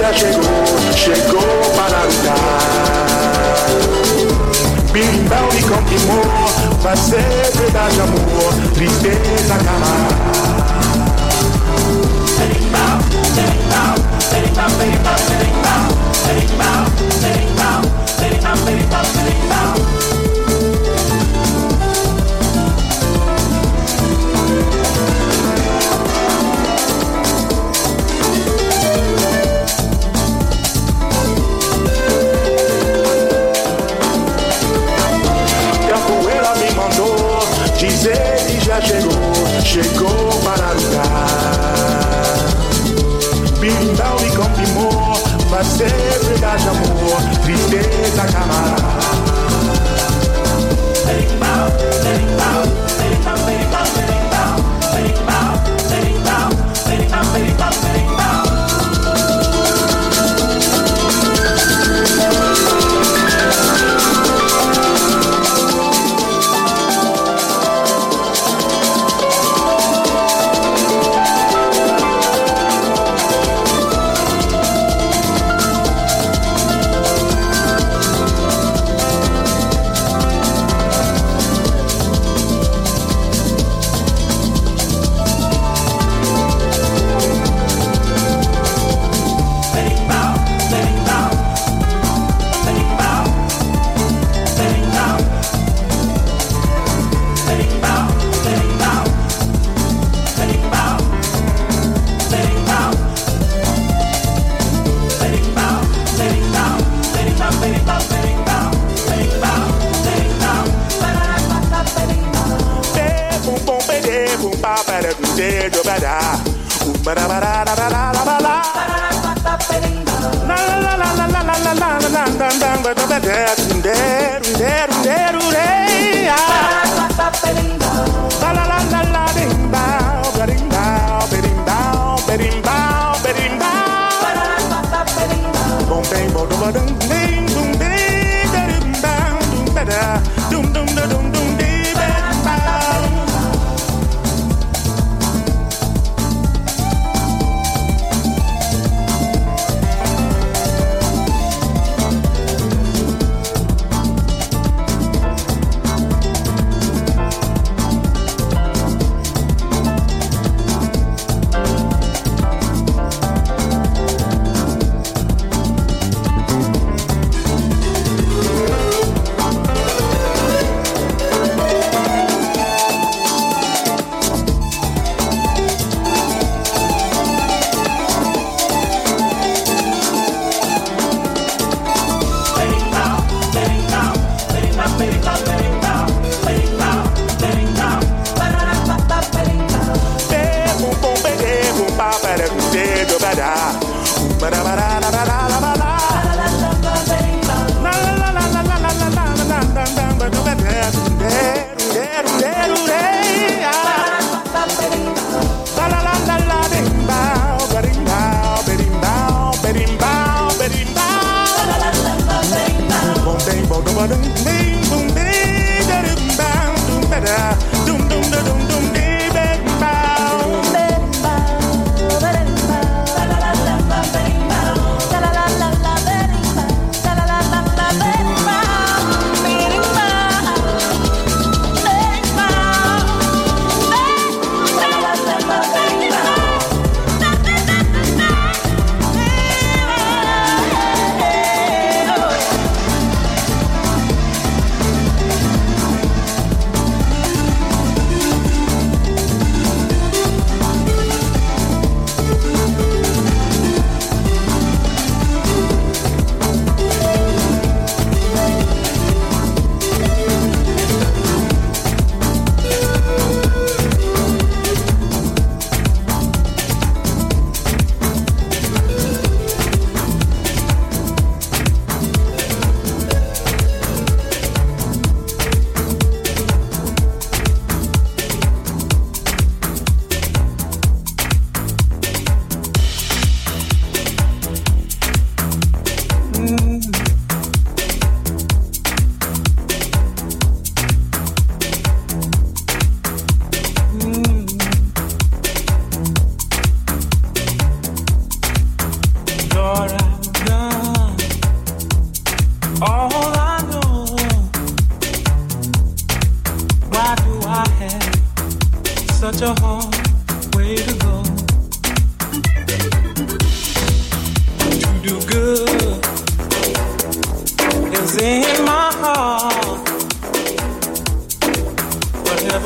já chegou para lutar. Birimbau me confirmou, vai ser verdade, amor, tristeza acabar. Berimbau, berimbau, berimbau, berimbau, berimbau, berimbau, berimbau, berimbau, berimbau, berimbau. Dizer que já chegou para lutar. Birimbau me confirmou, vai ser verdade, amor, tristeza acabar. Berimbau, berimbau, berimbau, berimbau, berimbau, berimbau, berimbau, berimbau, berimbau, berimbau.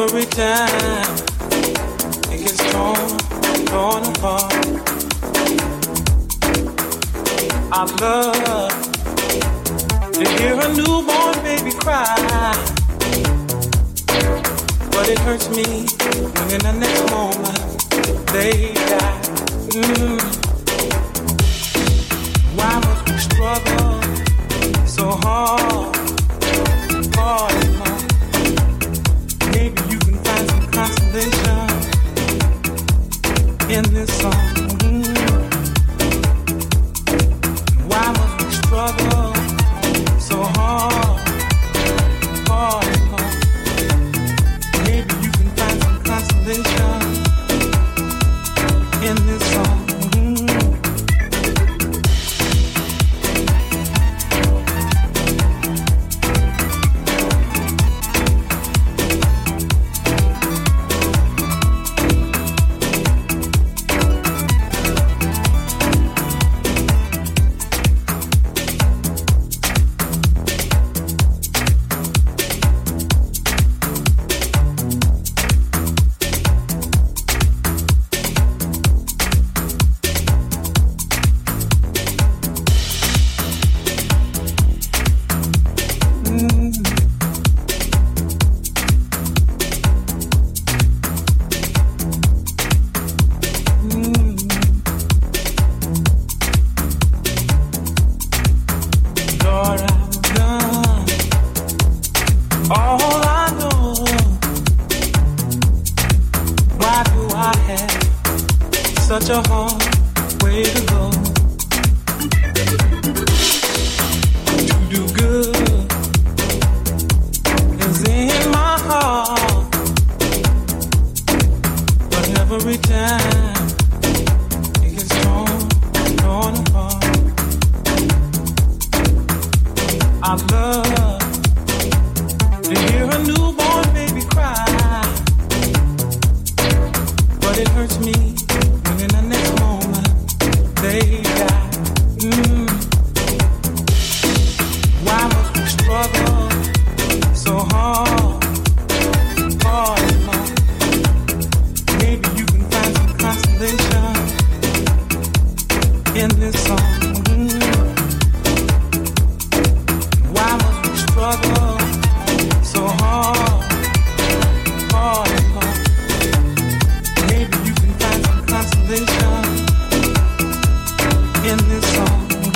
every time it gets torn apart. I love to hear a newborn baby cry, but it hurts me when in the next moment they die. Why must we struggle so hard? Maybe you can find some consolation in this song. Why must we struggle so hard? Maybe you can find some consolation in this song. Such a hard way to go. To do good is in my heart, but every time it gets torn apart. I love to hear a newborn baby cry, but it hurts me in the next moment they die. Why must we struggle so hard? Maybe you can find some consolation in this song. Why must we struggle so hard? Maybe you can find some consolation in this song.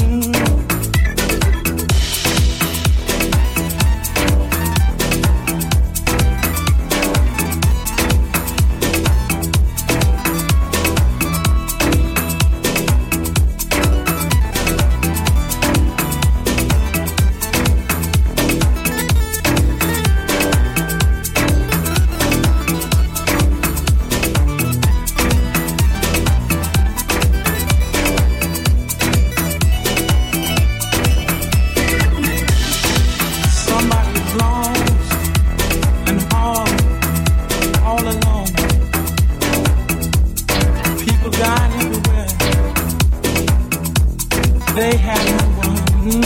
They have no one.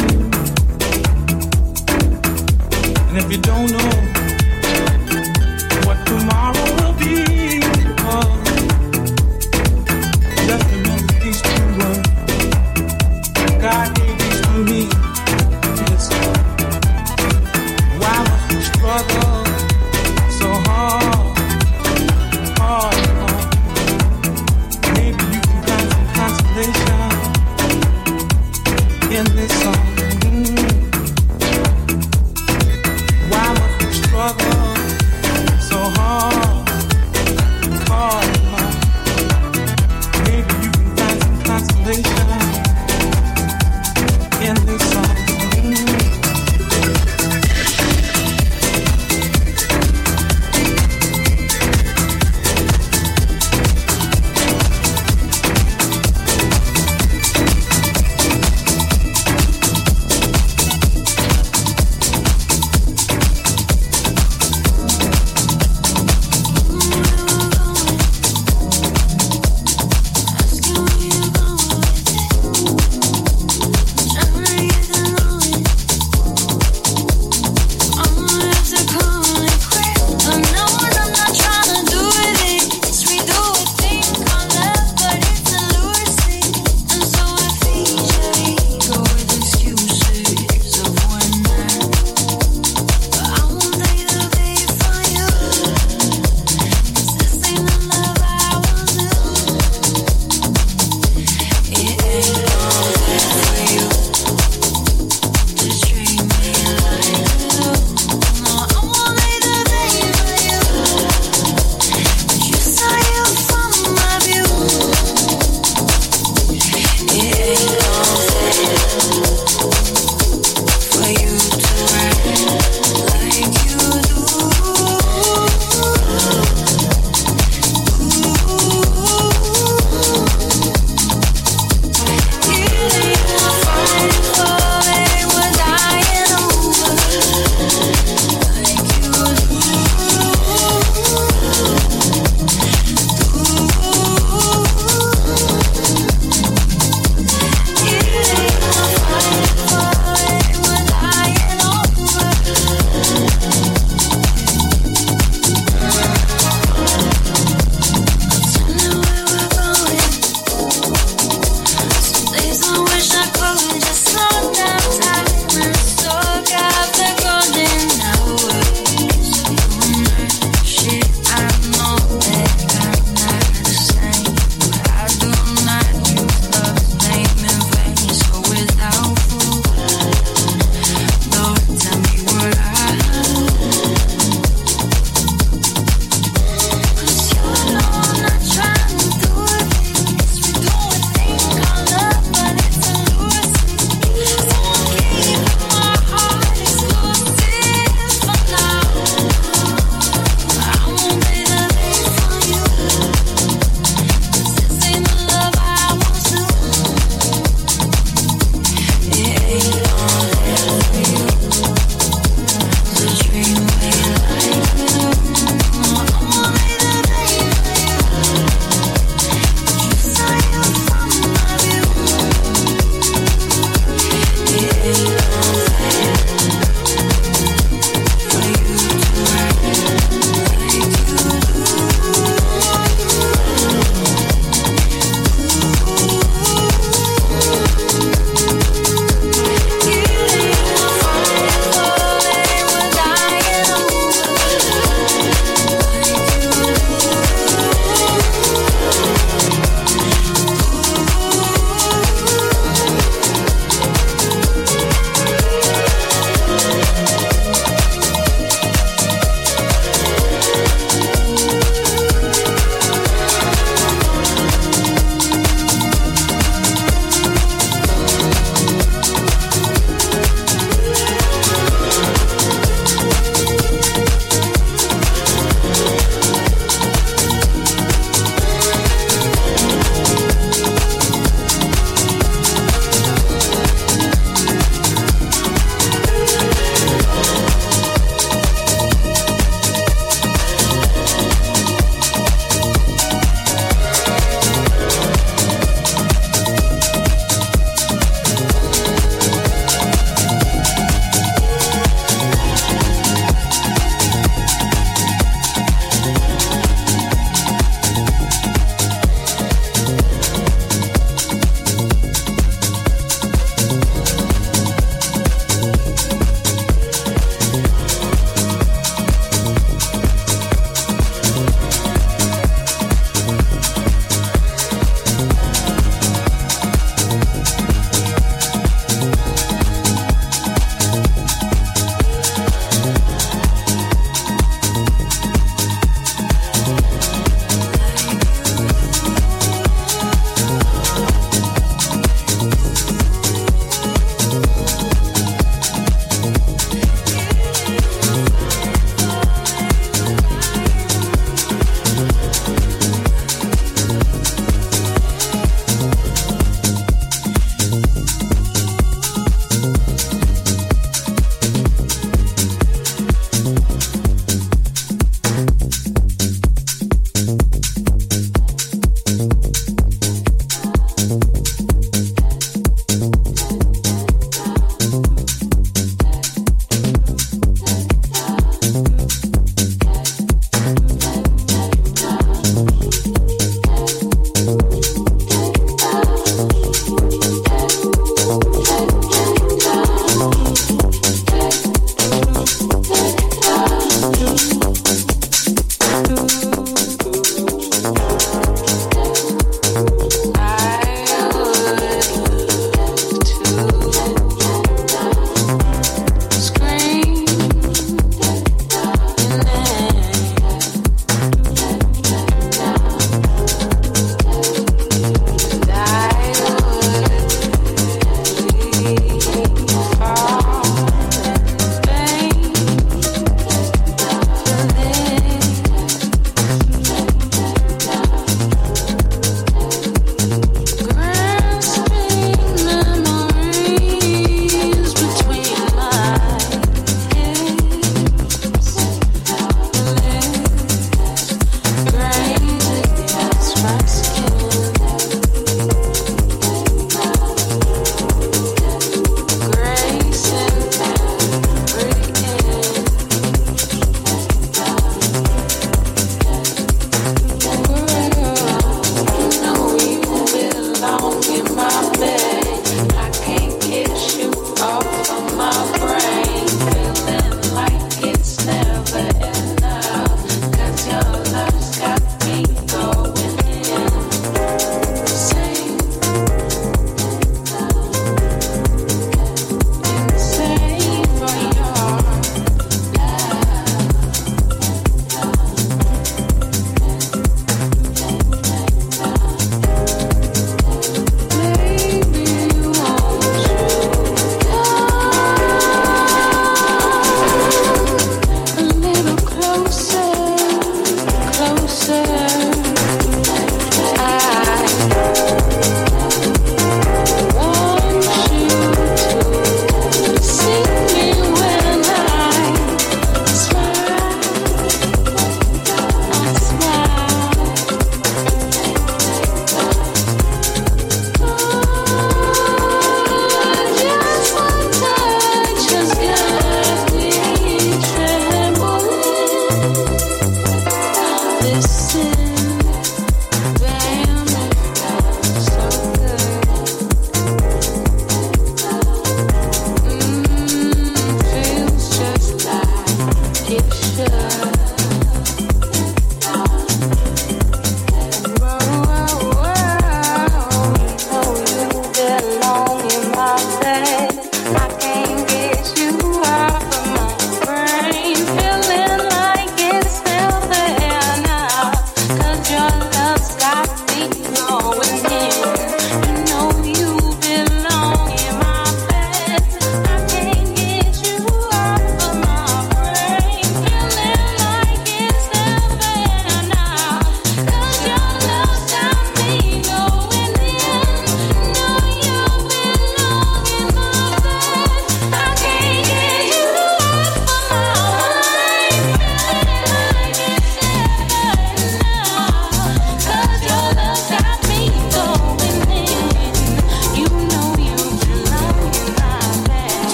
And if you don't know what tomorrow will be, just remember these two words. God gave these to me. Listen. Why must we struggle so hard? Maybe you can find some consolation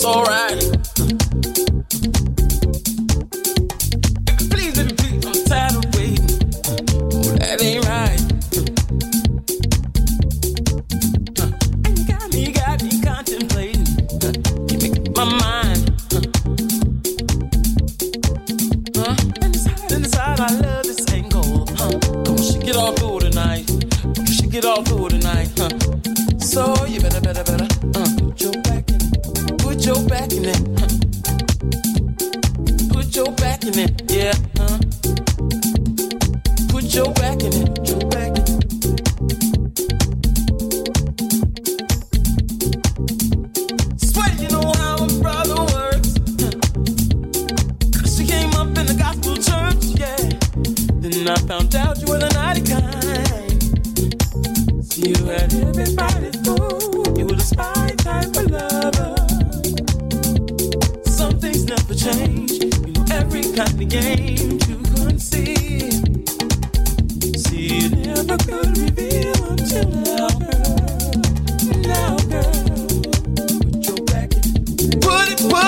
it's alright. Please, baby, please, I'm tired of waiting. Oh, that ain't right. And you got me contemplating. You make my mind. Inside, I love this angle. Come on, shake it all through tonight. Shake it all through tonight. So you better. Put your back in it. Put your back in it. Yeah. Put your back in it. Put your back in it. Swear you know how a brother works. She came up in the gospel church, yeah. Then I found out you were the naughty kind. See, you had everybody fooled. You were the spy type of lover. Some things never change. You know every kind of game you conceive. See, you never could reveal until now, girl. Now, girl. Put your back in. Put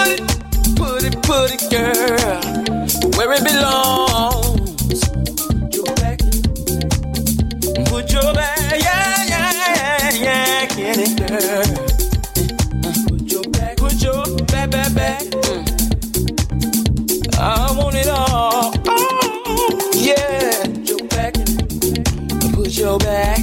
it, girl. Where it belongs. Put your back in. Put your back, yeah, get it, girl. Put your back, back. I want it all. Oh, yeah. Put your back in. Put your back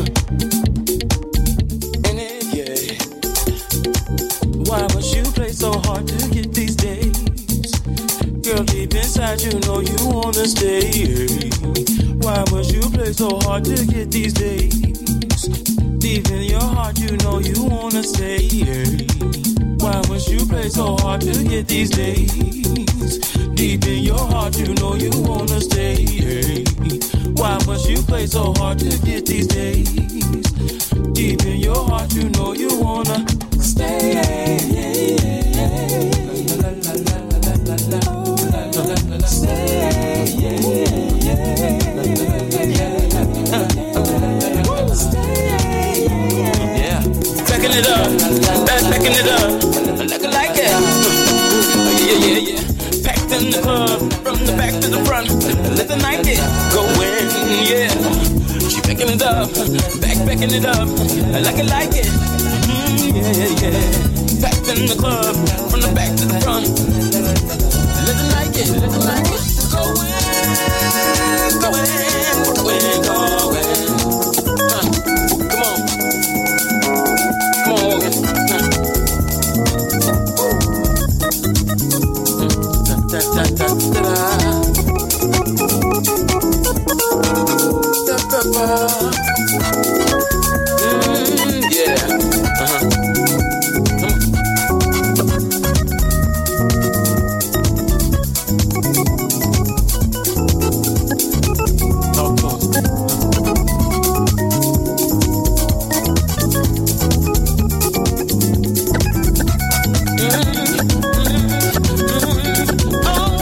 in it, yeah. Why must you play so hard to get these days? Girl, deep inside you know you wanna stay. Why must you play so hard to get these days? Deep in your heart you know you wanna stay. Why must you play so hard to get these days? Deep in your heart you know you wanna stay. Why must you play so hard to get these days? Deep in your heart you know you wanna stay. Backing it up, backing it up, like it. Yeah. Packed in the club, from the back to the front. Let the night get going, yeah. She backing it up, backing it up, like it. Yeah. Packed in the club, from the back to the front. Let the night get going. Come on. Yeah.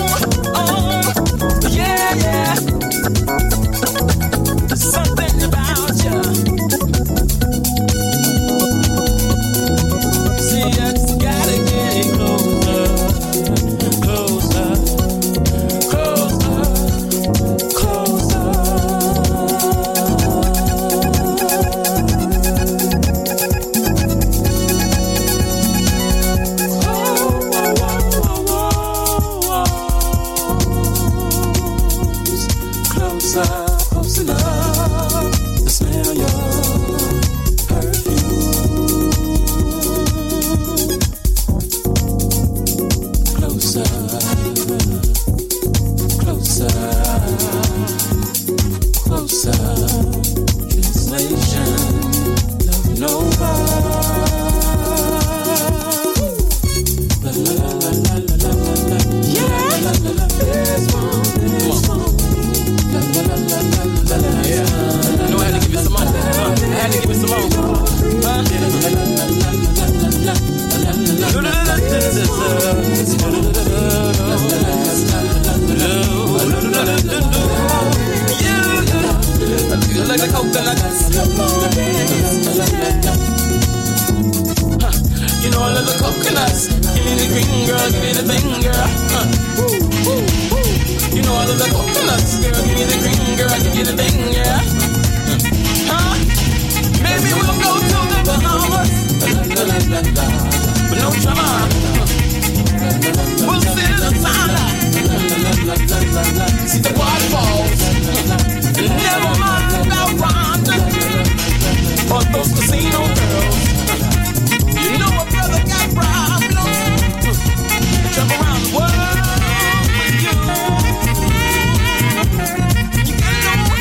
Something about the coconuts. Give me the green, girl, give me the thing, girl. You know I love the coconuts, girl. Give me the green, girl, give me the thing, yeah. Huh? Maybe we'll go to the Bahamas, but no drama. We'll sit in the sauna, see the waterfalls. Never mind about Rhonda or those casino girls. You know a brother got problems. Jump around the world with you. You gotta know what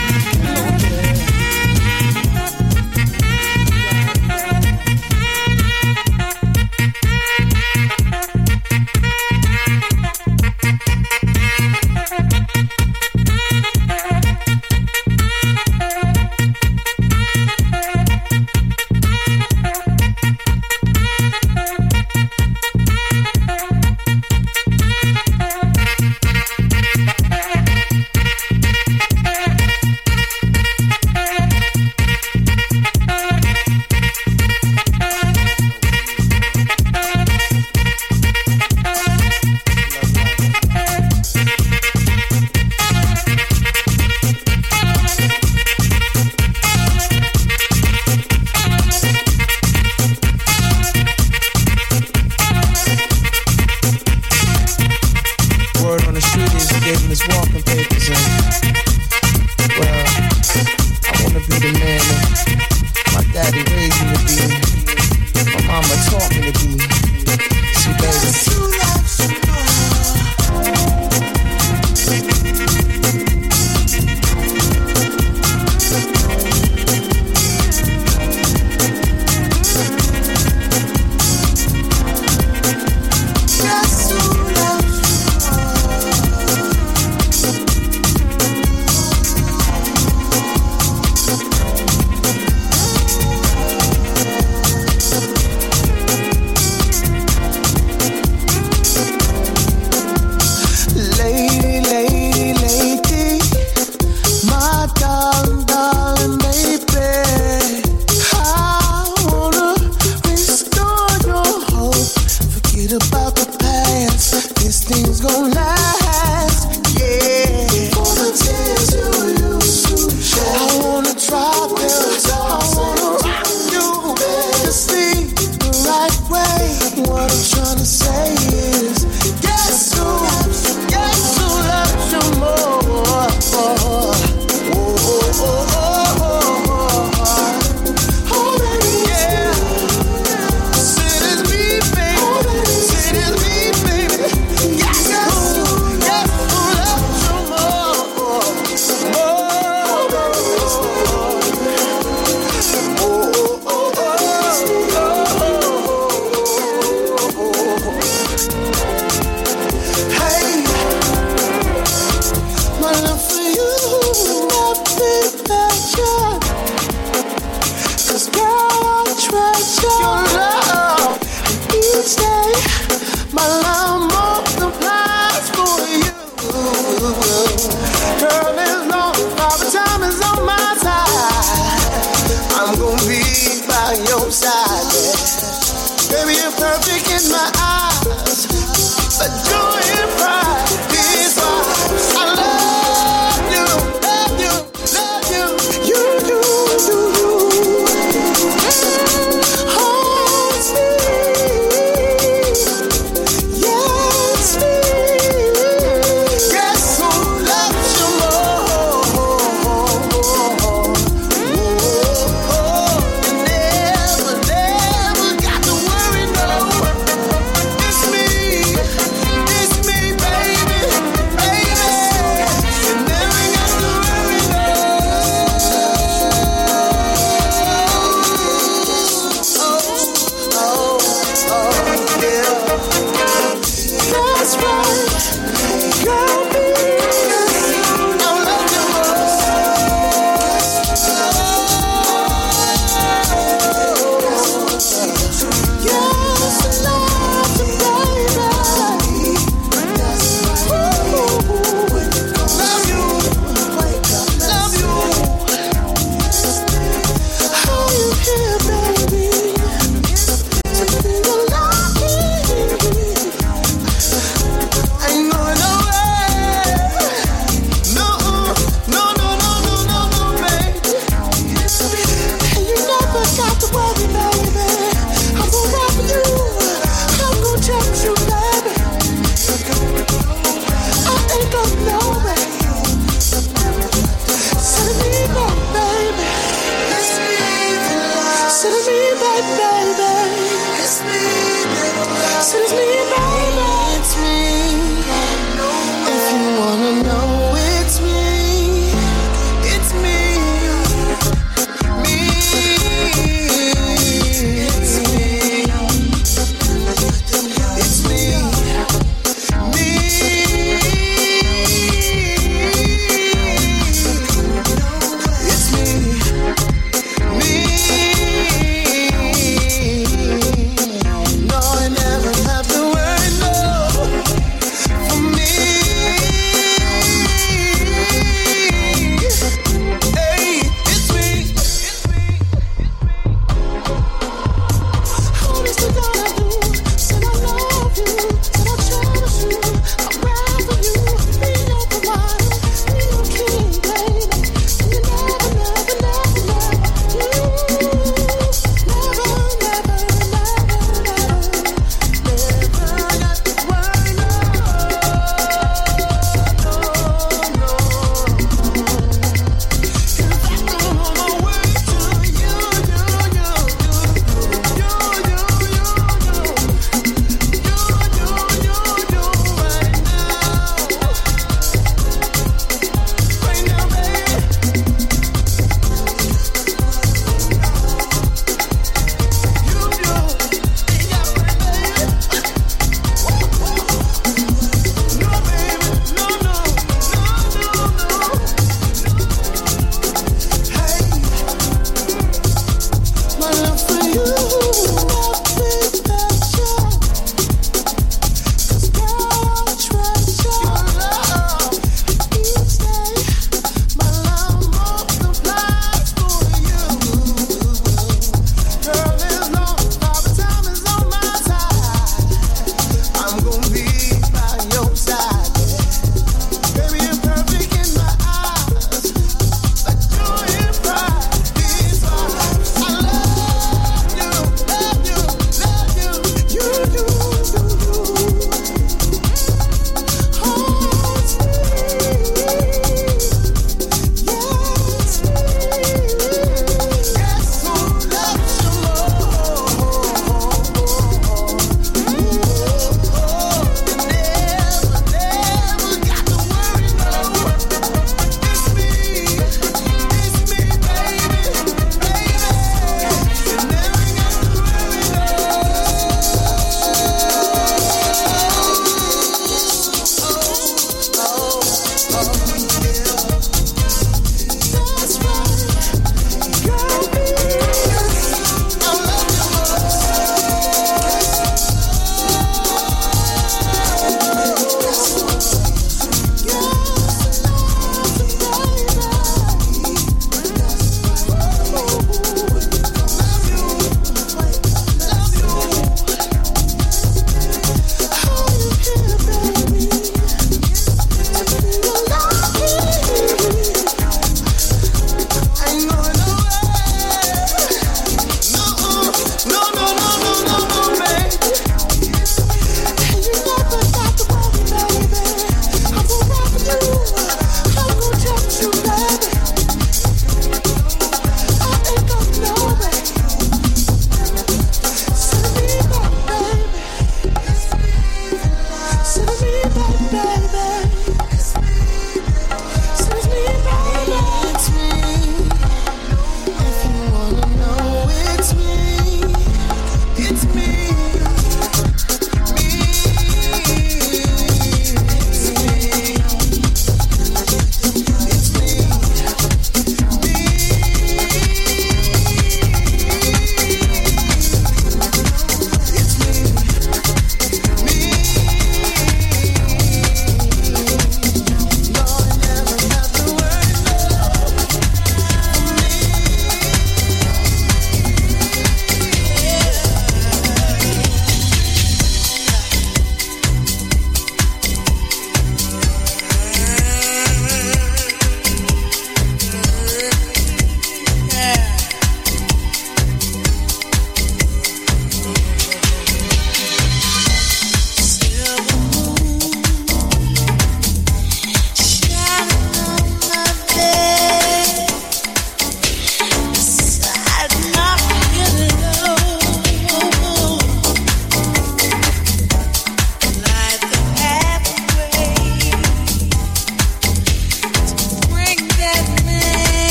This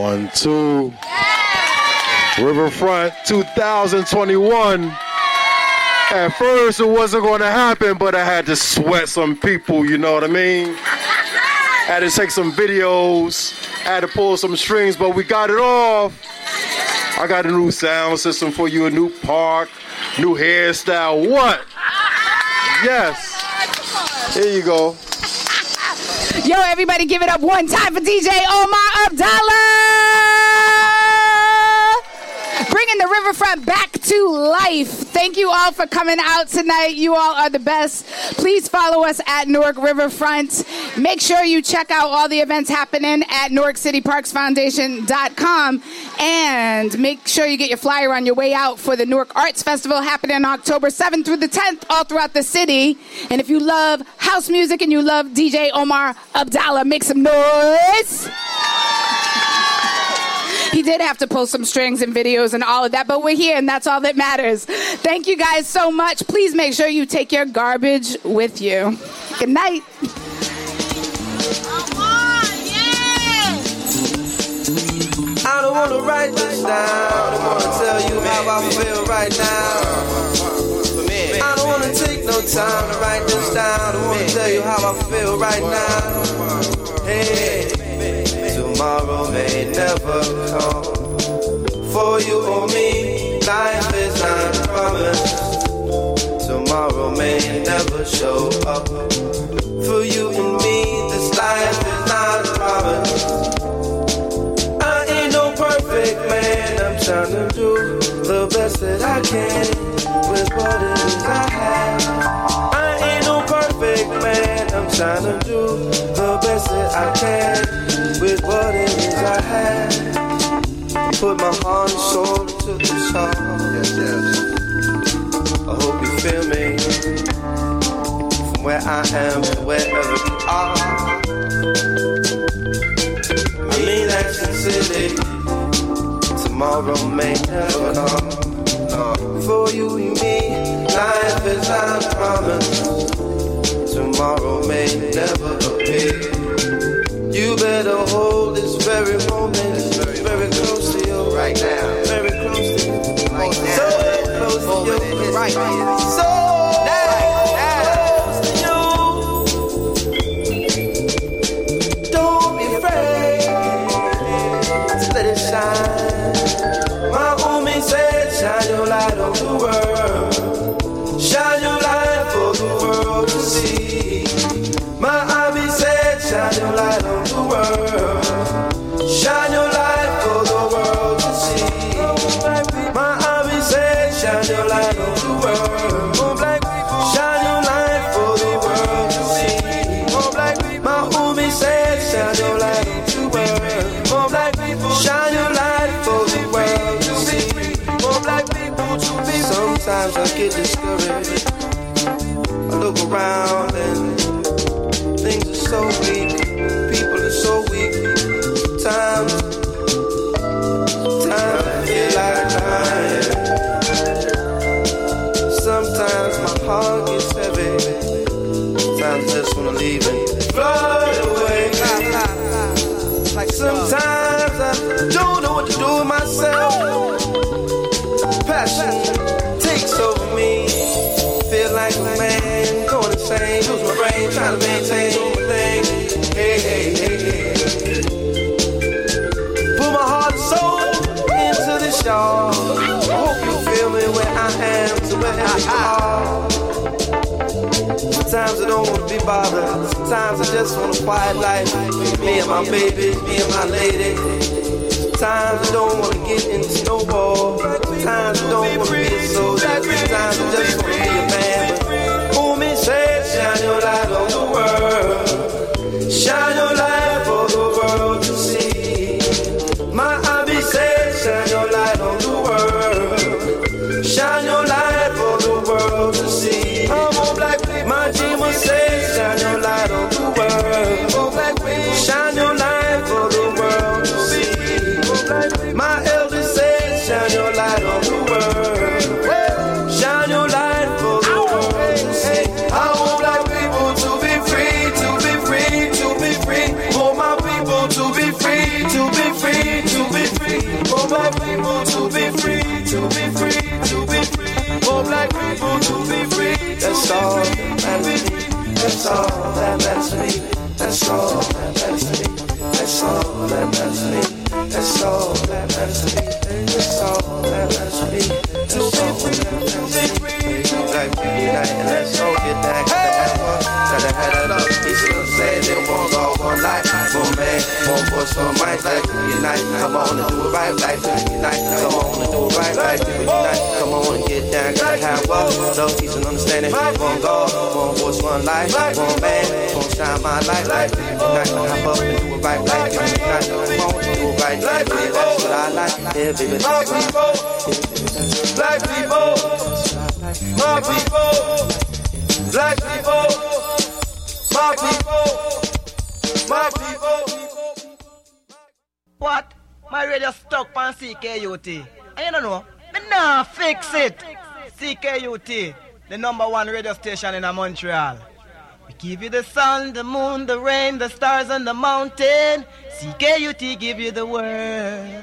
1, 2. Riverfront 2021. At first it wasn't going to happen, but I had to sweat some people, you know what I mean? Had to take some videos, had to pull some strings, but we got it off. I got a new sound system for you, a new park, new hairstyle. What? Yes. Here you go. Yo, everybody give it up one time for DJ Omar Abdallah. Bringing the Riverfront back to life. Thank you all for coming out tonight. You all are the best. Please follow us at Newark Riverfront. Make sure you check out all the events happening at NewarkCityParksFoundation.com. And make sure you get your flyer on your way out for the Newark Arts Festival happening October 7th through the 10th all throughout the city. And if you love house music and you love DJ Omar Abdallah, make some noise. He did have to pull some strings and videos and all of that, but we're here and that's all that matters. Thank you guys so much. Please make sure you take your garbage with you. Good night. I don't want to write this down. I don't want to tell you how I feel right now. I don't want to take no time to write this down. I don't want to tell you how I feel right now. Hey, tomorrow may never come. For you or me, life is not promised. Tomorrow may never show up. For you and me, this life is not promised. Perfect man, I'm trying to do the best that I can with what it is I have. I ain't no perfect man, I'm trying to do the best that I can with what it is I have. Put my heart and soul into this song. Yes, yes. I hope you feel me. From where I am to wherever you are. I mean that sincerely. Tomorrow may never come. For you and me, life is not promised. Tomorrow may never appear. You better hold this very moment, very close to you right now. Very close to you, right now. So close to you, right now. So close to you. Don't be afraid. Just let it shine. Shine your light on the world. Shine your light for the world to see. My Abby said, shine your light on the world. Shine your light for the world to see. My Abby said, shine your light on the world. Shine your light for the world to see. My Umi said, shine your light on the world. Shine your light for the world to see. Sometimes I get discouraged. I look around and things are so weak. People are so weak. Times I feel like dying. Sometimes my heart gets heavy. Sometimes I just wanna leave and fly away. Sometimes I don't know what to do with myself. Passion takes over me. Feel like a man going insane. Lose my brain trying to maintain my thing. Hey, hey, hey, hey. Put my heart and soul into this, y'all. I hope you feel me where I am to wherever you are. Sometimes I don't want to be bothered. Sometimes I just want a quiet life. Me and my baby, me and my lady. Sometimes I don't want to get into no war. Sometimes I don't want to be a soldier. Sometimes I just want to be a man. But Umi said, shine your light on the world. Shine your light for the world to see. My Abby said, shine your light on the world. Shine your light for the world to see. My Jima said, shine your light on the world. Shine your light for the world to see. My elder said, shine your light on the world. Shine your light for the world. matters to me. That's all that matters to me. That's all that matters to me. That's all that matters to me. That's all that matters to me. That's all that matters to me. That's all that matters to me. Like we unite and let's all get that. Gotta have it up. These little say they won't go one life. One man, one voice, one mic. Like we unite. Come on and do it right. Like we unite. Come on and do it right. Like we unite. Come on and get down. Gotta have love, peace and understanding. One God, one voice, one life. One man, one shine my light. Like we unite. Hop up and do it right. Like we unite. Come on and do it right. Like we unite. That's what I like. Yeah, baby. My people, black people, my people, black people, my people, my people. What? My radio stuck on CKUT. And you don't know, me nah fix it. CKUT, the #1 radio station in Montreal. We give you the sun, the moon, the rain, the stars and the mountain. CKUT give you the word.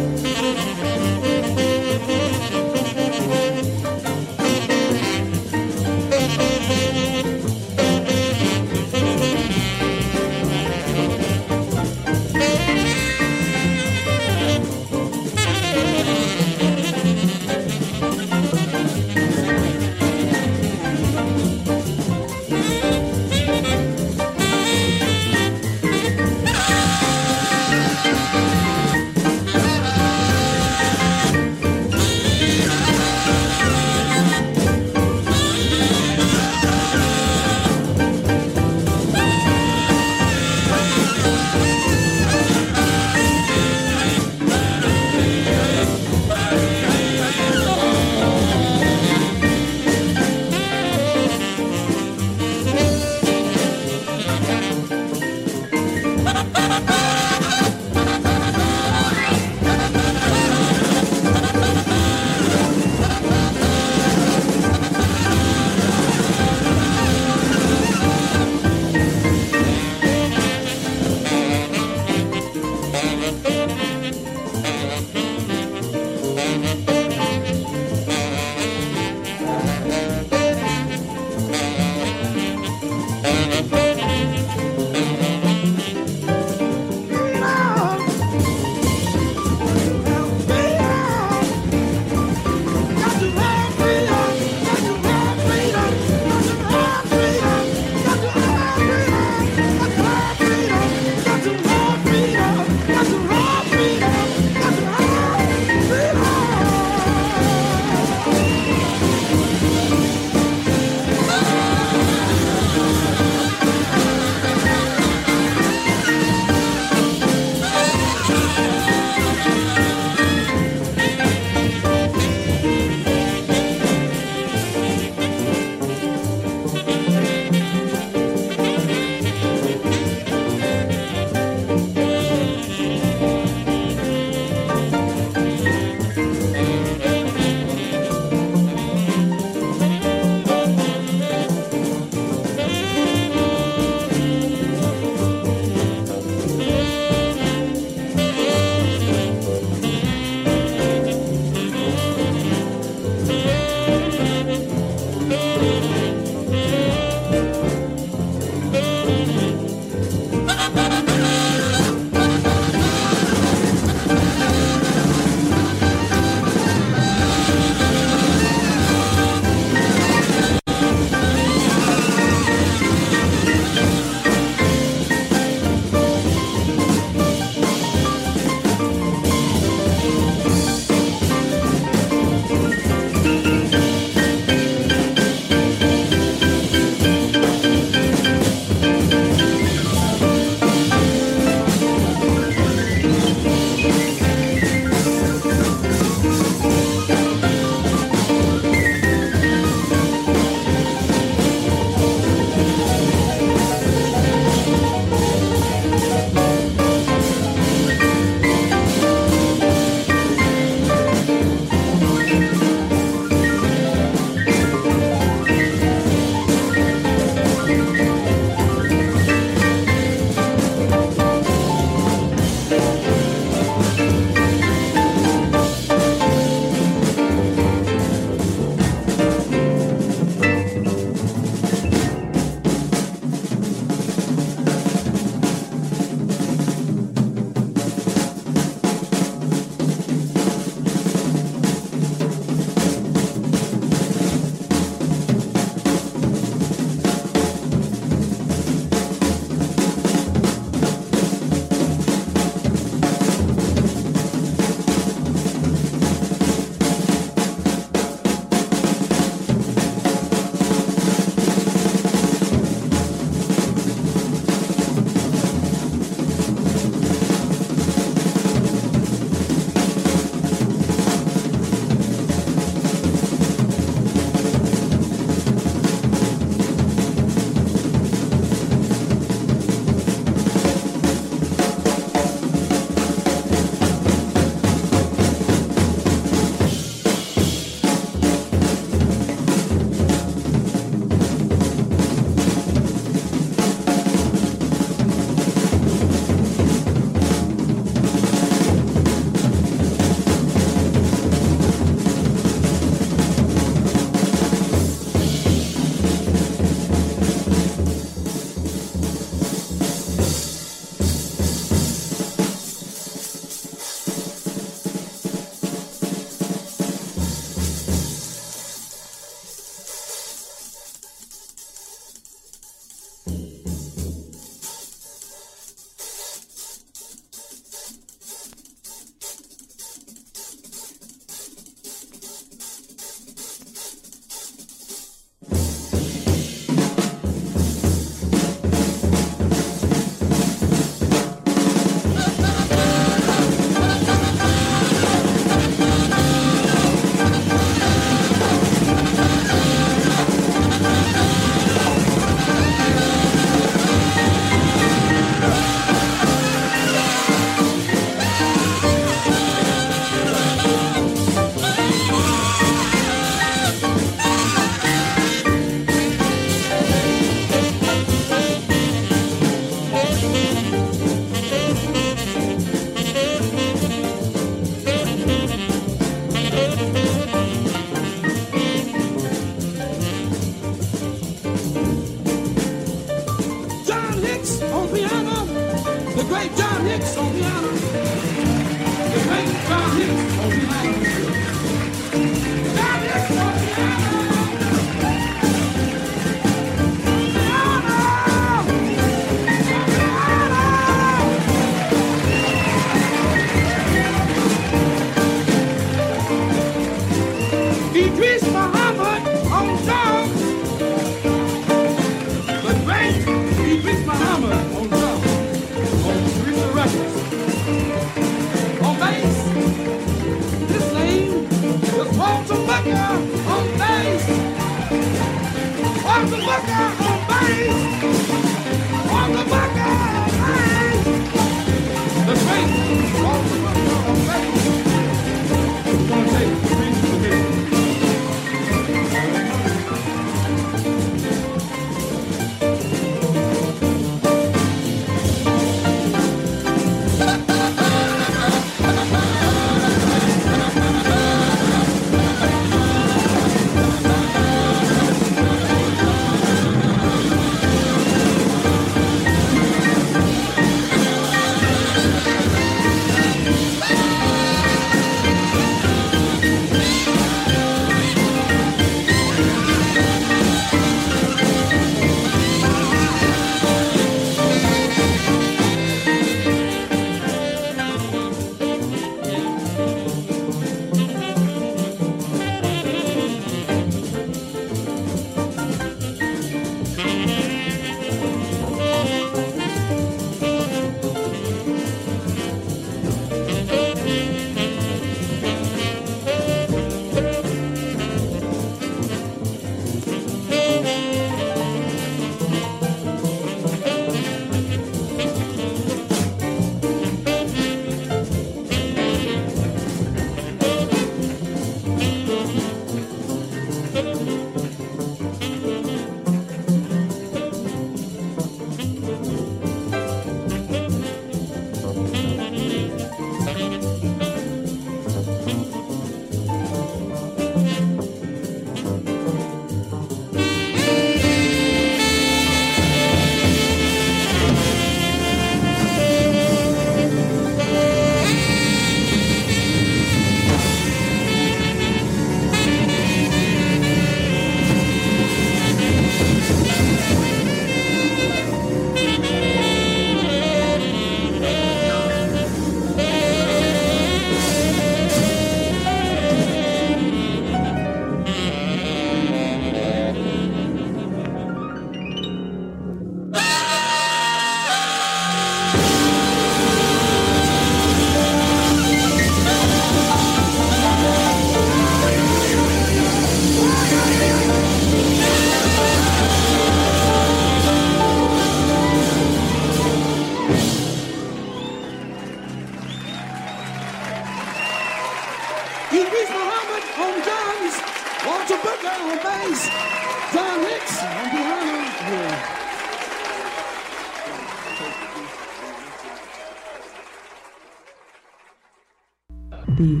The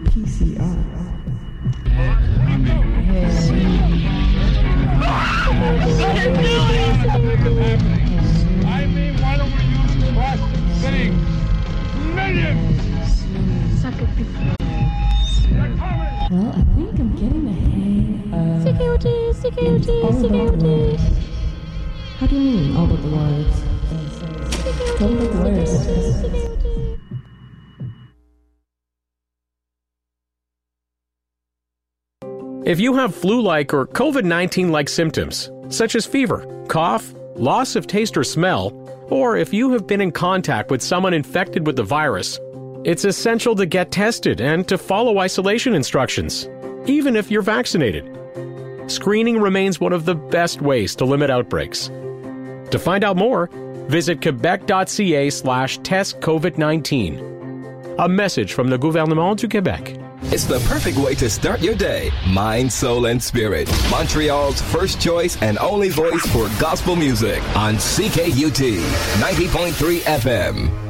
PCR. I mean, why don't we use plastic spinning millions? Well, I think I'm getting the hang of... Security, security. How do you mean, all but the words? All but the words. If you have flu-like or COVID-19-like symptoms, such as fever, cough, loss of taste or smell, or if you have been in contact with someone infected with the virus, it's essential to get tested and to follow isolation instructions, even if you're vaccinated. Screening remains one of the best ways to limit outbreaks. To find out more, visit quebec.ca/testcovid19. A message from the Gouvernement du Québec. It's the perfect way to start your day. Mind, soul, and spirit. Montreal's first choice and only voice for gospel music on CKUT 90.3 FM.